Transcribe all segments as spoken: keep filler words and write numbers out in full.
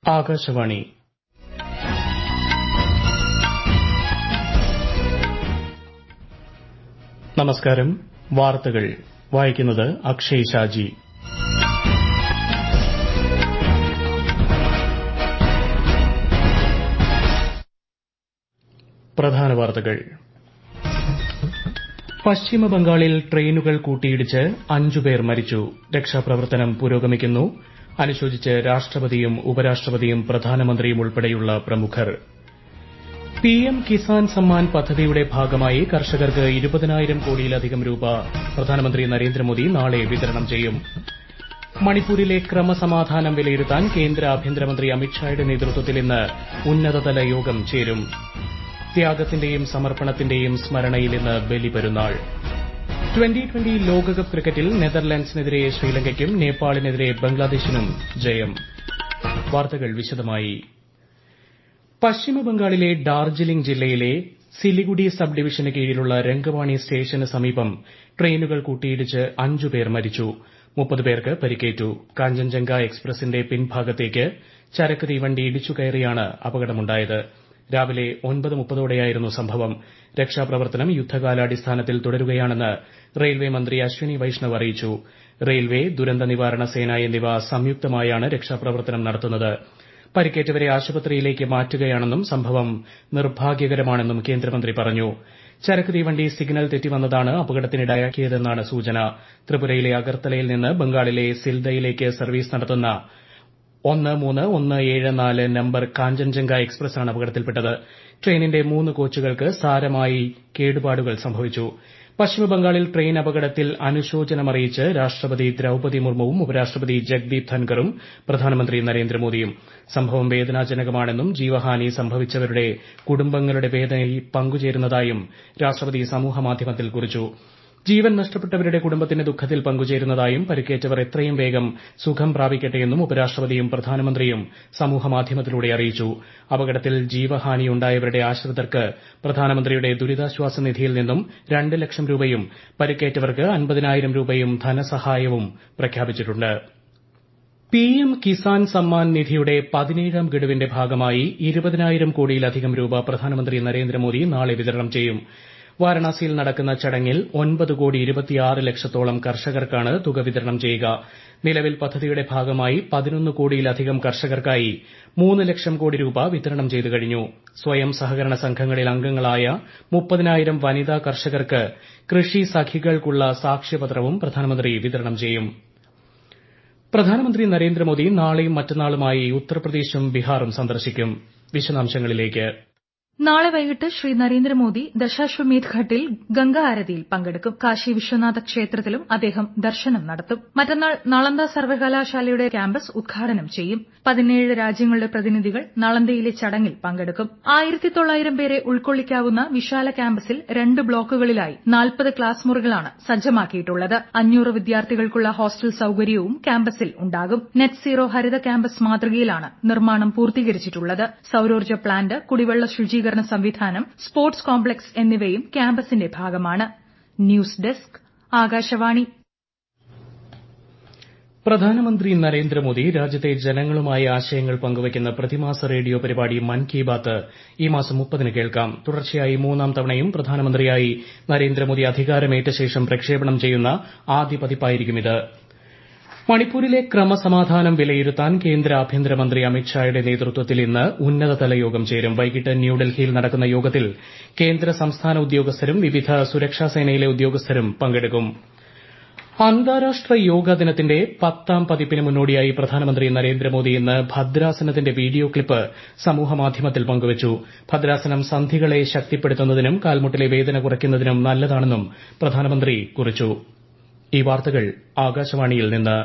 ആകാശവാണി നമസ്കാരം. വാർത്തകൾ വായിക്കുന്നത് അക്ഷയ് ഷാജി. പ്രധാന വാർത്തകൾ. പശ്ചിമബംഗാളിൽ ട്രെയിനുകൾ കൂട്ടിയിടിച്ച് അഞ്ചുപേർ മരിച്ചു. രക്ഷാപ്രവർത്തനം പുരോഗമിക്കുന്നു. അനുശോചിച്ച് രാഷ്ട്രപതിയും ഉപരാഷ്ട്രപതിയും പ്രധാനമന്ത്രിയും ഉൾപ്പെടെയുള്ള പ്രമുഖർ. പിഎം കിസാൻ സമ്മാൻ പദ്ധതിയുടെ ഭാഗമായി കർഷകർക്ക് ഇരുപതിനായിരം കോടിയിലധികം രൂപ പ്രധാനമന്ത്രി നരേന്ദ്രമോദി നാളെ വിതരണം ചെയ്യും. മണിപ്പൂരിലെ ക്രമസമാധാനം വിലയിരുത്താൻ കേന്ദ്ര ആഭ്യന്തരമന്ത്രി അമിത്ഷായുടെ നേതൃത്വത്തിൽ ഇന്ന് ഉന്നതതല യോഗം ചേരും. ത്യാഗത്തിന്റെയും സമർപ്പണത്തിന്റെയും സ്മരണയിൽ ഇന്ന് ബലിപെരുന്നാൾ. ട്വന്റി ട്വന്റി ലോകകപ്പ് ക്രിക്കറ്റിൽ നെതർലൻഡ്സിനെതിരെ ശ്രീലങ്കയ്ക്കും നേപ്പാളിനെതിരെ ബംഗ്ലാദേശിനും ജയം. വാർത്തകൾ വിശദമായി. പശ്ചിമബംഗാളിലെ ഡാർജിലിംഗ് ജില്ലയിലെ സിലിഗുഡി സബ് ഡിവിഷന് കീഴിലുള്ള രംഗവാണി സ്റ്റേഷന് സമീപം ട്രെയിനുകൾ കൂട്ടിയിടിച്ച് അഞ്ചുപേർ മരിച്ചു. മുപ്പത് പേർക്ക് പരിക്കേറ്റു. കാഞ്ചൻജംഗ എക്സ്പ്രസിന്റെ പിൻഭാഗത്തേക്ക് ചരക്ക് തീവണ്ടി ഇടിച്ചുകയറിയാണ് അപകടമുണ്ടായത്. രാവിലെ ഒൻപത് മുപ്പതോടെയായിരുന്നു സംഭവം. രക്ഷാപ്രവർത്തനം യുദ്ധകാലാടിസ്ഥാനത്തിൽ തുടരുകയാണെന്ന് റെയിൽവേ മന്ത്രി അശ്വിനി വൈഷ്ണവ് അറിയിച്ചു. റെയിൽവേ, ദുരന്ത നിവാരണ സേന എന്നിവ സംയുക്തമായാണ് രക്ഷാപ്രവർത്തനം നടത്തുന്നത്. പരിക്കേറ്റവരെ ആശുപത്രിയിലേക്ക് മാറ്റുകയാണെന്നും സംഭവം നിർഭാഗ്യകരമാണെന്നും കേന്ദ്രമന്ത്രി പറഞ്ഞു. ചരക്ക് തീവണ്ടി സിഗ്നൽ തെറ്റിവന്നതാണ് അപകടത്തിനിടയാക്കിയതെന്നാണ് സൂചന. ത്രിപുരയിലെ അഗർത്തലയിൽ നിന്ന് ബംഗാളിലെ സിൽദയിലേക്ക് സർവീസ് നടത്തുന്ന ഒന്ന് മൂന്ന് ഒന്ന് ഏഴ് നാല് നമ്പർ കാഞ്ചൻജംഗ എക്സ്പ്രസാണ് അപകടത്തിൽപ്പെട്ടത്. ട്രെയിനിന്റെ മൂന്ന് കോച്ചുകൾക്ക് സാരമായി കേടുപാടുകൾ സംഭവിച്ചു. പശ്ചിമബംഗാളിൽ ട്രെയിൻ അപകടത്തിൽ അനുശോചനമറിയിച്ച് രാഷ്ട്രപതി ദ്രൌപതി മുർമുവും ഉപരാഷ്ട്രപതി ജഗ്ദീപ് ധൻകറും പ്രധാനമന്ത്രി നരേന്ദ്രമോദിയും. സംഭവം വേദനാജനകമാണെന്നും ജീവഹാനി സംഭവിച്ചവരുടെ കുടുംബങ്ങളുടെ വേദനയിൽ പങ്കുചേരുന്നതായും രാഷ്ട്രപതി സമൂഹമാധ്യമത്തിൽ കുറിച്ചു. ജീവൻ നഷ്ടപ്പെട്ടവരുടെ കുടുംബത്തിന്റെ ദുഃഖത്തിൽ പങ്കുചേരുന്നതായും പരിക്കേറ്റവർ എത്രയും വേഗം സുഖം പ്രാപിക്കട്ടെയെന്നും ഉപരാഷ്ട്രപതിയും പ്രധാനമന്ത്രിയും സമൂഹമാധ്യമത്തിലൂടെ അറിയിച്ചു. അപകടത്തിൽ ജീവഹാനിയുണ്ടായവരുടെ ആശ്രിതർക്ക് പ്രധാനമന്ത്രിയുടെ ദുരിതാശ്വാസ നിധിയിൽ നിന്നും രണ്ട് ലക്ഷം രൂപയും പരിക്കേറ്റവർക്ക് അൻപതിനായിരം രൂപയും ധനസഹായവും പ്രഖ്യാപിച്ചിട്ടുണ്ട്. പിഎം കിസാൻ സമ്മാൻ നിധിയുടെ പതിനേഴാം ഗഡുവിന്റെ ഭാഗമായി ഇരുപതിനായിരം കോടിയിലധികം രൂപ പ്രധാനമന്ത്രി നരേന്ദ്രമോദി നാളെ വിതരണം ചെയ്യും. വാരണാസിയിൽ നടക്കുന്ന ചടങ്ങിൽ ഒൻപത് കോടി ഇരുപത്തിയാറ് ലക്ഷത്തോളം കർഷകർക്കാണ് തുക വിതരണം ചെയ്യുക. നിലവിൽ പദ്ധതിയുടെ ഭാഗമായി പതിനൊന്ന് കോടിയിലധികം കർഷകർക്കായി മൂന്ന് ലക്ഷം കോടി രൂപ വിതരണം ചെയ്തു കഴിഞ്ഞു. സ്വയം സഹകരണ സംഘങ്ങളിൽ അംഗങ്ങളായ മുപ്പതിനായിരം വനിതാ കർഷകർക്ക് കൃഷി സഖികൾക്കുള്ള സാക്ഷ്യപത്രവും പ്രധാനമന്ത്രി വിതരണം ചെയ്യും. പ്രധാനമന്ത്രി നരേന്ദ്രമോദി നാളെയും മറ്റന്നാളുമായി ഉത്തർപ്രദേശും ബീഹാറും സന്ദർശിക്കും. വിശദാംശങ്ങളിലേക്ക്. നാളെ വൈകിട്ട് ശ്രീ നരേന്ദ്രമോദി ദശാശ്വമേധ് ഘട്ടിൽ ഗംഗാ ആരതിയിൽ പങ്കെടുക്കും. കാശി വിശ്വനാഥ ക്ഷേത്രത്തിലും അദ്ദേഹം ദർശനം നടത്തും. മറ്റന്നാൾ നളന്ദ സർവകലാശാലയുടെ ക്യാമ്പസ് ഉദ്ഘാടനം ചെയ്യും. പതിനേഴ് രാജ്യങ്ങളുടെ പ്രതിനിധികൾ നളന്ദയിലെ ചടങ്ങിൽ പങ്കെടുക്കും. ആയിരത്തി തൊള്ളായിരം പേരെ ഉൾക്കൊള്ളിക്കാവുന്ന വിശാല ക്യാമ്പസിൽ രണ്ട് ബ്ലോക്കുകളിലായി നാൽപ്പത് ക്ലാസ് മുറികളാണ് സജ്ജമാക്കിയിട്ടുള്ളത്. അഞ്ഞൂറ് വിദ്യാർത്ഥികൾക്കുള്ള ഹോസ്റ്റൽ സൌകര്യവും ക്യാമ്പസിൽ ഉണ്ടാകും. നെറ്റ് സീറോ ഹരിത ക്യാമ്പസ് മാതൃകയിലാണ് നിർമ്മാണം പൂർത്തീകരിച്ചിട്ടുള്ളത്. സൌരോർജ്ജ പ്ലാന്റ്, കുടിവെള്ള ശുചീകരണ സംവിധാനം, സ്പോർട്സ് കോംപ്ലക്സ് എന്നിവയും ക്യാമ്പസിന്റെ ഭാഗമാണ്. News desk, Akashvani. പ്രധാനമന്ത്രി നരേന്ദ്രമോദി രാജ്യത്തെ ജനങ്ങളുമായി ആശയങ്ങൾ പങ്കുവയ്ക്കുന്ന പ്രതിമാസ റേഡിയോ പരിപാടി മൻ കി ബാത്ത് ഈ മാസം മുപ്പതിന് കേൾക്കാം. തുടർച്ചയായി മൂന്നാം തവണയും പ്രധാനമന്ത്രിയായി നരേന്ദ്രമോദി അധികാരമേറ്റ ശേഷം പ്രക്ഷേപണം ചെയ്യുന്ന ആദ്യ പതിപ്പായിരിക്കും ഇത്. മണിപ്പൂരിലെ ക്രമസമാധാനം വിലയിരുത്താൻ കേന്ദ്ര ആഭ്യന്തരമന്ത്രി അമിത്ഷായുടെ നേതൃത്വത്തിൽ ഇന്ന് ഉന്നതതല യോഗം ചേരും. വൈകിട്ട് ന്യൂഡൽഹിയിൽ നടക്കുന്ന യോഗത്തിൽ കേന്ദ്ര സംസ്ഥാന ഉദ്യോഗസ്ഥരും വിവിധ സുരക്ഷാസേനയിലെ ഉദ്യോഗസ്ഥരും പങ്കെടുക്കും. അന്താരാഷ്ട്ര യോഗാ ദിനത്തിന്റെ പത്താം പതിപ്പിന് മുന്നോടിയായി പ്രധാനമന്ത്രി നരേന്ദ്രമോദി ഇന്ന് ഭദ്രാസനത്തിന്റെ വീഡിയോ ക്ലിപ്പ് സമൂഹമാധ്യമത്തിൽ പങ്കുവച്ചു. ഭദ്രാസനം സന്ധികളെ ശക്തിപ്പെടുത്തുന്നതിനും കാൽമുട്ടിലെ വേദന കുറയ്ക്കുന്നതിനും നല്ലതാണെന്നും പ്രധാനമന്ത്രി കുറിച്ചു. ഈ വാർത്തകൾ ആകാശവാണിയിൽ നിന്ന്.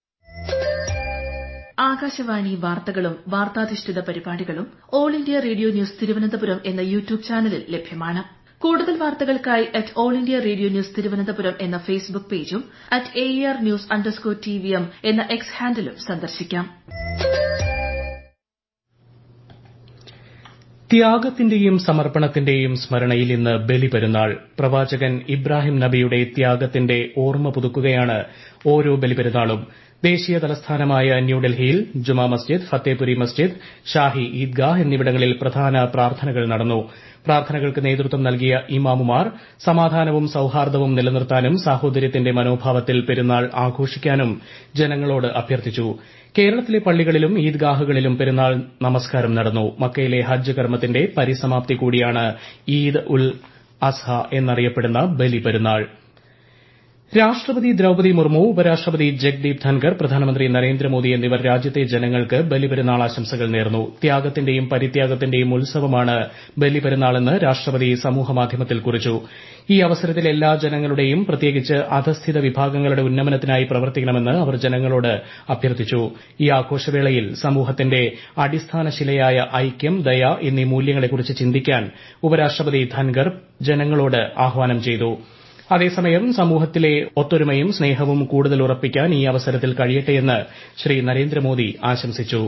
ആകാശവാണി വാർത്തകളും വാർത്താധിഷ്ഠിത പരിപാടികളും All India Radio news Thiruvananthapuram എന്ന യൂട്യൂബ് ചാനലിൽ ലഭ്യമാണ്. കൂടുതൽ വാർത്തകൾക്കായി at All India Radio news Thiruvananthapuram എന്ന ഫേസ്ബുക്ക് പേജും at A R news underscore T V M എന്ന എക്സ് ഹാൻഡിലും സന്ദർശിക്കാം. ത്യാഗത്തിന്റെയും സമർപ്പണത്തിന്റെയും സ്മരണയിൽ ഇന്ന് ബലിപെരുന്നാൾ. പ്രവാചകൻ ഇബ്രാഹിം നബിയുടെ ത്യാഗത്തിന്റെ ഓർമ്മ പുതുക്കുകയാണ് ഓരോ ബലിപെരുന്നാളും. ദേശീയ തലസ്ഥാനമായ ന്യൂഡൽഹിയിൽ ജുമാ മസ്ജിദ് ഫത്തേപുരി മസ്ജിദ് ഷാഹി ഈദ്ഗാഹ് എന്നിവിടങ്ങളിൽ പ്രധാന പ്രാർത്ഥനകൾ നടന്നു. പ്രാർത്ഥനകൾക്ക് നേതൃത്വം നൽകിയ ഇമാമുമാർ സമാധാനവും സൌഹാർദ്ദവും നിലനിർത്താനും സാഹോദര്യത്തിന്റെ മനോഭാവത്തിൽ പെരുന്നാൾ ആഘോഷിക്കാനും ജനങ്ങളോട് അഭ്യർത്ഥിച്ചു. കേരളത്തിലെ പള്ളികളിലും ഈദ്ഗാഹുകളിലും പെരുന്നാൾ നമസ്കാരം നടന്നു. മക്കയിലെ ഹജ്ജ് കർമ്മത്തിന്റെ പരിസമാപ്തി കൂടിയാണ് ഈദ് ഉൽ അസ്ഹ എന്നറിയപ്പെടുന്ന ബലിപെരുന്നാൾ. രാഷ്ട്രപതി ദ്രൌപദി മുർമു, ഉപരാഷ്ട്രപതി ജഗ്ദീപ് ധൻകർ, പ്രധാനമന്ത്രി നരേന്ദ്രമോദി എന്നിവർ രാജ്യത്തെ ജനങ്ങൾക്ക് ബലിപെരുന്നാൾ ആശംസകൾ നേർന്നു. ത്യാഗത്തിന്റെയും പരിത്യാഗത്തിന്റെയും ഉത്സവമാണ് ബലിപെരുന്നാളെന്ന് രാഷ്ട്രപതി സമൂഹമാധ്യമത്തിൽ കുറിച്ചു. ഈ അവസരത്തിൽ എല്ലാ ജനങ്ങളുടെയും, പ്രത്യേകിച്ച് അധസ്ഥിത വിഭാഗങ്ങളുടെ ഉന്നമനത്തിനായി പ്രവർത്തിക്കണമെന്ന് അവർ ജനങ്ങളോട് അഭ്യർത്ഥിച്ചു. ഈ ആഘോഷവേളയിൽ സമൂഹത്തിന്റെ അടിസ്ഥാനശിലയായ ഐക്യം, ദയ എന്നീ മൂല്യങ്ങളെക്കുറിച്ച് ചിന്തിക്കാൻ ഉപരാഷ്ട്രപതി ധൻകർ ജനങ്ങളോട് ആഹ്വാനം ചെയ്തു. അതേസമയം സമൂഹത്തിലെ ഒത്തൊരുമയും സ്നേഹവും കൂടുതൽ ഉറപ്പിക്കാൻ ഈ അവസരത്തിൽ കഴിയട്ടെയെന്ന് ശ്രീ നരേന്ദ്രമോദി ആശംസിച്ചു.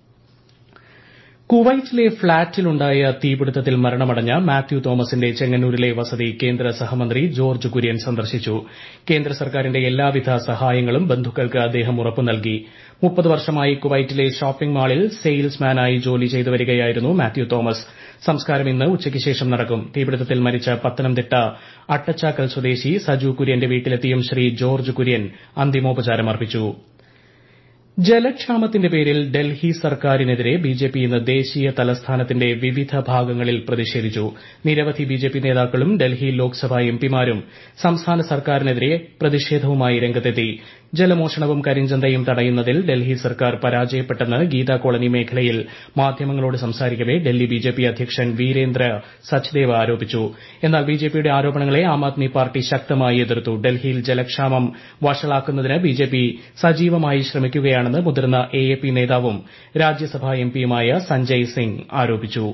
കുവൈറ്റിലെ ഫ്ളാറ്റിലുണ്ടായ തീപിടുത്തത്തിൽ മരണമടഞ്ഞ മാത്യു തോമസിന്റെ ചെങ്ങന്നൂരിലെ വസതി കേന്ദ്ര സഹമന്ത്രി ജോർജ് കുര്യൻ സന്ദർശിച്ചു. കേന്ദ്ര സർക്കാരിന്റെ എല്ലാവിധ സഹായങ്ങളും ബന്ധുക്കൾക്ക് അദ്ദേഹം ഉറപ്പു നൽകി. മുപ്പത് വർഷമായി കുവൈറ്റിലെ ഷോപ്പിംഗ് മാളിൽ സെയിൽസ്മാനായി ജോലി ചെയ്തു വരികയായിരുന്നു മാത്യു തോമസ്. സംസ്കാരം ഇന്ന് ഉച്ചയ്ക്ക് ശേഷം നടക്കും. തീപിടുത്തത്തിൽ മരിച്ച പത്തനംതിട്ട അട്ടച്ചാക്കൽ സ്വദേശി സജു കുര്യന്റെ വീട്ടിലെത്തിയും ശ്രീ ജോർജ് കുര്യൻ അന്തിമോപചാരം അർപ്പിച്ചു. ജലക്ഷാമത്തിന്റെ പേരിൽ ഡൽഹി സർക്കാരിനെതിരെ ബിജെപി ഇന്ന് ദേശീയ തലസ്ഥാനത്തിന്റെ വിവിധ ഭാഗങ്ങളിൽ പ്രതിഷേധിച്ചു. നിരവധി ബിജെപി നേതാക്കളും ഡൽഹി ലോക്സഭാ എംപിമാരും സംസ്ഥാന സർക്കാരിനെതിരെ പ്രതിഷേധവുമായി രംഗത്തെത്തി. ജലമോഷണവും കരിഞ്ചന്തയും തടയുന്നതിൽ ഡൽഹി സർക്കാർ പരാജയപ്പെട്ടെന്ന് ഗീതാ കോളനി മേഖലയിൽ മാധ്യമങ്ങളോട് സംസാരിക്കവെ ഡൽഹി ബിജെപി അധ്യക്ഷൻ വീരേന്ദ്ര സച്ദേവ് ആരോപിച്ചു. എന്നാൽ ബിജെപിയുടെ ആരോപണങ്ങളെ ആം ആദ്മി പാർട്ടി ശക്തമായി എതിർത്തു. ഡൽഹിയിൽ ജലക്ഷാമം വഷളാക്കുന്നതിന് ബിജെപി സജീവമായി ശ്രമിക്കുകയാണെന്ന് മുതിർന്ന എ എ പി നേതാവും രാജ്യസഭാ എംപിയുമായ സഞ്ജയ് സിംഗ് ആരോപിച്ചു.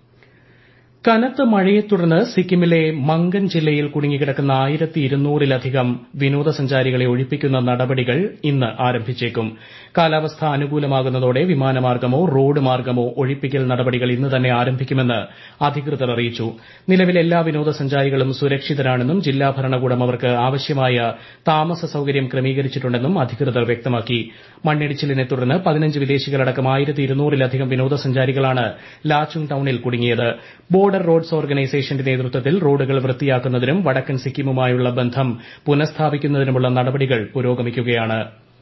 കനത്ത മഴയെ തുടർന്ന് സിക്കിമിലെ മംഗൻ ജില്ലയിൽ കുടുങ്ങിക്കിടക്കുന്ന ആയിരത്തി ഇരുന്നൂറിലധികം വിനോദസഞ്ചാരികളെ ഒഴിപ്പിക്കുന്ന നടപടികൾ ഇന്ന് ആരംഭിച്ചേക്കും. കാലാവസ്ഥ അനുകൂലമാകുന്നതോടെ വിമാനമാർഗമോ റോഡ് മാർഗമോ ഒഴിപ്പിക്കൽ നടപടികൾ ഇന്ന് തന്നെ ആരംഭിക്കുമെന്ന് അധികൃതർ അറിയിച്ചു. നിലവിൽ എല്ലാ വിനോദസഞ്ചാരികളും സുരക്ഷിതരാണെന്നും ജില്ലാ ഭരണകൂടം അവർക്ക് ആവശ്യമായ താമസ സൌകര്യം ക്രമീകരിച്ചിട്ടുണ്ടെന്നും അധികൃതർ വ്യക്തമാക്കി. മണ്ണിടിച്ചിലിനെ തുടർന്ന് പതിനഞ്ച് വിദേശികളടക്കം ആയിരത്തി ഇരുന്നൂറിലധികം വിനോദസഞ്ചാരികളാണ് ലാച്ചുങ് ടൌണിൽ കുടുങ്ങിയത്. ബോർഡർ റോഡ്സ് ഓർഗനൈസേഷന്റെ നേതൃത്വത്തിൽ റോഡുകൾ വൃത്തിയാക്കുന്നതിനും വടക്കൻ സിക്കിമുമായുള്ള ബന്ധം പുനഃസ്ഥാപിക്കുന്നതിനുമുള്ള നടപടികൾ പുരോഗമിക്കുകയാണ്.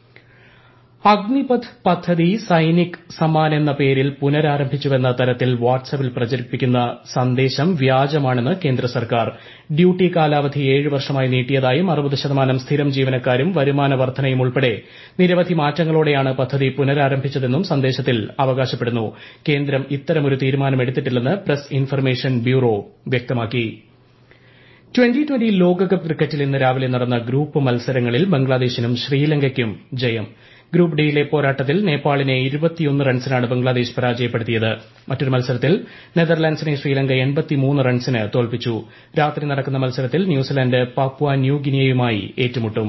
അഗ്നിപഥ് പദ്ധതി സൈനിക് സമ്മാൻ എന്ന പേരിൽ പുനരാരംഭിച്ചുവെന്ന തരത്തിൽ വാട്സ്ആപ്പിൽ പ്രചരിപ്പിക്കുന്ന സന്ദേശം വ്യാജമാണെന്ന് കേന്ദ്ര സർക്കാർ. ഡ്യൂട്ടി കാലാവധി ഏഴ് വർഷമായി നീട്ടിയതായും അറുപത് ശതമാനം സ്ഥിരം ജീവനക്കാരും വരുമാന വർധനയും ഉൾപ്പെടെ നിരവധി മാറ്റങ്ങളോടെയാണ് പദ്ധതി പുനരാരംഭിച്ചതെന്നും സന്ദേശത്തിൽ അവകാശപ്പെടുന്നു. കേന്ദ്രം ഇത്തരമൊരു തീരുമാനമെടുത്തിട്ടില്ലെന്ന് പ്രസ് ഇൻഫർമേഷൻ ബ്യൂറോ വ്യക്തമാക്കി. ട്വന്റി ട്വന്റി ലോകകപ്പ് ക്രിക്കറ്റിൽ ഇന്ന് രാവിലെ നടന്ന ഗ്രൂപ്പ് മത്സരങ്ങളിൽ ബംഗ്ലാദേശിനും ശ്രീലങ്കയ്ക്കും ജയം. ഗ്രൂപ്പ് ഡിയിലെ പോരാട്ടത്തിൽ നേപ്പാളിനെ ഇരുപത്തിയൊന്ന് റൺസിനാണ് ബംഗ്ലാദേശ് പരാജയപ്പെടുത്തിയത്. മറ്റൊരു മത്സരത്തിൽ നെതർലാൻഡ്സിനെ ശ്രീലങ്ക എൺപത്തിമൂന്ന് റൺസിന് തോൽപ്പിച്ചു. രാത്രി നടക്കുന്ന മത്സരത്തിൽ ന്യൂസിലൻഡ് പാപ്പുവ ന്യൂഗിനിയയുമായി ഏറ്റുമുട്ടും.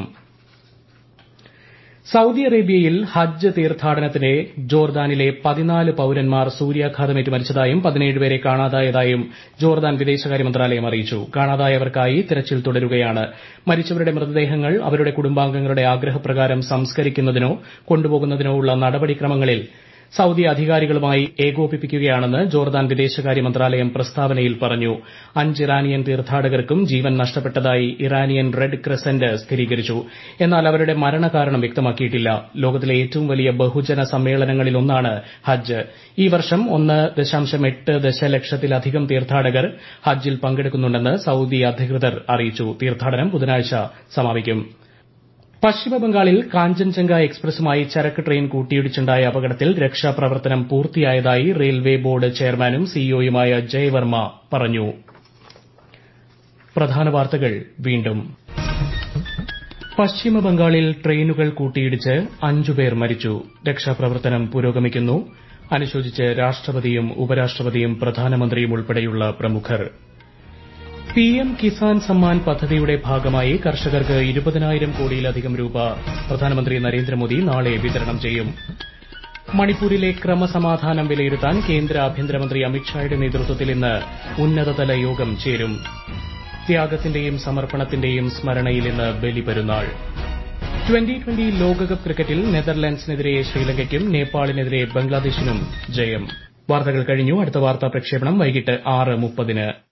സൌദി അറേബ്യയിൽ ഹജ്ജ് തീർത്ഥാടനത്തിന് ജോർദാനിലെ പതിനാല് പൌരന്മാർ സൂര്യാഘാതമേറ്റ് മരിച്ചതായും പതിനേഴ് പേരെ കാണാതായതായും ജോർദാൻ വിദേശകാര്യ മന്ത്രാലയം അറിയിച്ചു. കാണാതായവർക്കായി തിരച്ചിൽ തുടരുകയാണ്. മരിച്ചവരുടെ മൃതദേഹങ്ങൾ അവരുടെ കുടുംബാംഗങ്ങളുടെ ആഗ്രഹപ്രകാരം സംസ്കരിക്കുന്നതിനോ കൊണ്ടുപോകുന്നതിനോ ഉള്ള നടപടിക്രമങ്ങളിൽ സൌദി അധികാരികളുമായി ഏകോപിപ്പിക്കുകയാണെന്ന് ജോർദാൻ വിദേശകാര്യ മന്ത്രാലയം പ്രസ്താവനയിൽ പറഞ്ഞു. അഞ്ച് ഇറാനിയൻ തീർത്ഥാടകർക്കും ജീവൻ നഷ്ടപ്പെട്ടതായി ഇറാനിയൻ റെഡ് ക്രസന്റ് സ്ഥിരീകരിച്ചു. എന്നാൽ അവരുടെ മരണകാരണം വ്യക്തമാക്കിയിട്ടില്ല. ലോകത്തിലെ ഏറ്റവും വലിയ ബഹുജന സമ്മേളനങ്ങളിലൊന്നാണ് ഹജ്ജ്. ഈ വർഷം ഒന്ന് ദശാംശം എട്ട് ദശലക്ഷത്തിലധികം തീർത്ഥാടകർ ഹജ്ജിൽ പങ്കെടുക്കുന്നുണ്ടെന്ന് സൌദി അധികൃതർ അറിയിച്ചു. തീർത്ഥാടനം ബുധനാഴ്ച സമാപിക്കും. പശ്ചിമബംഗാളിൽ കാഞ്ചൻജംഗ എക്സ്പ്രസുമായി ചരക്ക് ട്രെയിൻ കൂട്ടിയിടിച്ചുണ്ടായ അപകടത്തിൽ രക്ഷാപ്രവർത്തനം പൂർത്തിയായതായി റെയിൽവേ ബോർഡ് ചെയർമാനും സിഇഒയുമായ ജയ് വർമ്മ പറഞ്ഞു. പ്രധാന വാർത്തകൾ വീണ്ടും. പശ്ചിമബംഗാളിൽ ട്രെയിനുകൾ കൂട്ടിയിടിച്ച് അഞ്ചുപേർ മരിച്ചു. രക്ഷാപ്രവർത്തനം പുരോഗമിക്കുന്നു. അനുശോചിച്ച് രാഷ്ട്രപതിയും ഉപരാഷ്ട്രപതിയും പ്രധാനമന്ത്രിയും ഉൾപ്പെടെയുള്ള പ്രമുഖർ. പിഎം കിസാൻ സമ്മാൻ പദ്ധതിയുടെ ഭാഗമായി കർഷകർക്ക് ഇരുപതിനായിരം കോടിയിലധികം രൂപ പ്രധാനമന്ത്രി നരേന്ദ്രമോദി നാളെ വിതരണം ചെയ്യും. മണിപ്പൂരിലെ ക്രമസമാധാനം വിലയിരുത്താൻ കേന്ദ്ര ആഭ്യന്തരമന്ത്രി അമിത്ഷായുടെ നേതൃത്വത്തിൽ ഇന്ന് ഉന്നതതല യോഗം ചേരും. ത്യാഗത്തിന്റെയും സമർപ്പണത്തിന്റെയും സ്മരണയിൽ ഇന്ന് ബലിപെരുന്നാൾ. ട്വന്റി ട്വന്റി ലോകകപ്പ് ക്രിക്കറ്റിൽ നെതർലൻഡ്സിനെതിരെ ശ്രീലങ്കയ്ക്കും നേപ്പാളിനെതിരെ ബംഗ്ലാദേശിനും ജയം. വാർത്തകൾ കഴിഞ്ഞു. അടുത്ത വാർത്താ പ്രക്ഷേപണം വൈകിട്ട് ആറ് മുപ്പതിന്.